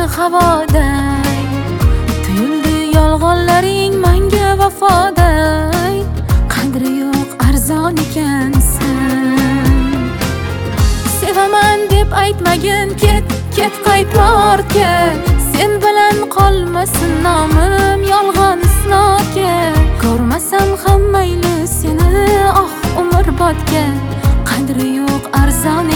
havoday, tuyuldi yolg'onlaring menga vafoday. Qadri yo'q arzon ekansan. Sevaman deb aytmagin, ket qaytma ortga. Sen bilan qolmasin nomim yolg'on isnodga. Ko'rmasam ham mayli seni umrbodga. Qadri yo'q arzon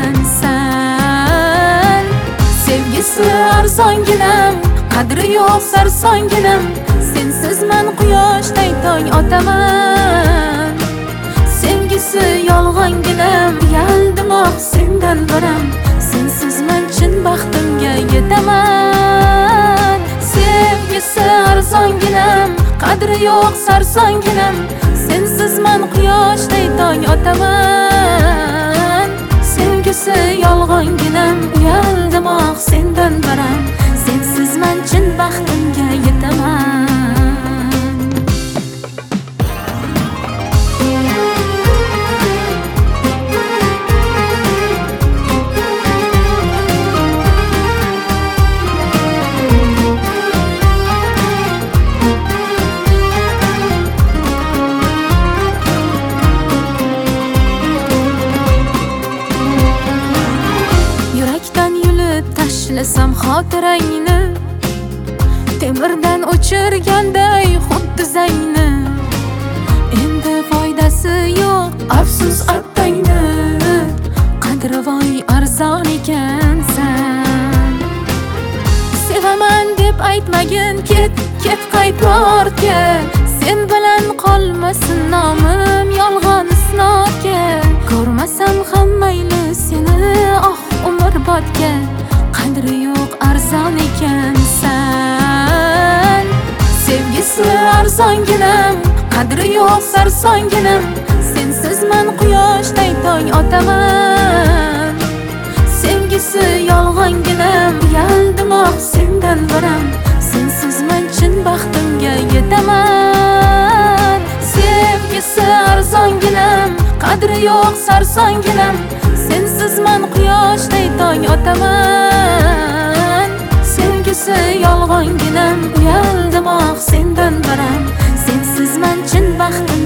ekansan. Sevgisi arzonginam, qadri yo'q sarsonginam. Sensiz men quyoshday tong otaman. Sevgisi yolg'onginam, yaldimoq sendan biram. Sensiz men chin baxtimga yetaman. Sevgisi arzonginam, qadri yo'q sarsonginam. Sensiz men quyoshday tong otaman. Sevgisi yolg'onginam, uyaldimoq sendan biram. Sensiz men chin baxtimga yetaman. Tashlasam xotirangni, temirdan o'chirganday xuddi zangni. Endi foydasi yo'q, afsus attangni. Qadri voy arzon ekansan. Sevaman deb aytmagin, ket qaytma ortga. Sen bilan qolmasin nomim yolg'on isnodga. Ko'rmasam ham mayli seni umrbodga. Qadri yo'q arzon ekansan. Sevgisi arzonginam, qadri yo'q sarsonginam. Sensiz men quyoshday tong otaman. Sevgisi yolg'onginam, yaldimoq sendan biram. Sensiz men chin baxtimga yetaman. Sevgisi arzonginam, qadri yo'q sarsonginam. Sensiz men quyoshday tong otaman. Sevgisi yolg'onginam, uyaldimoq sendan biram. Sensiz men chin baxtim